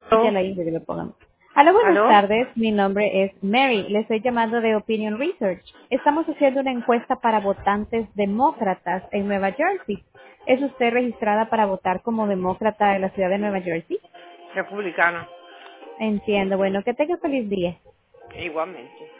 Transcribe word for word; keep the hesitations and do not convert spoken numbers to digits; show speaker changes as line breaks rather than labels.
Ya
¿Aló?
la hice que lo pongan. Hola, buenas
¿Aló?
tardes. Mi nombre es Mary. Le estoy llamando de Opinion Research. Estamos haciendo una encuesta para votantes demócratas en Nueva Jersey. ¿Es usted registrada para votar como demócrata en la ciudad de Nueva Jersey?
Republicana.
Entiendo. Bueno, que tenga feliz día.
Igualmente.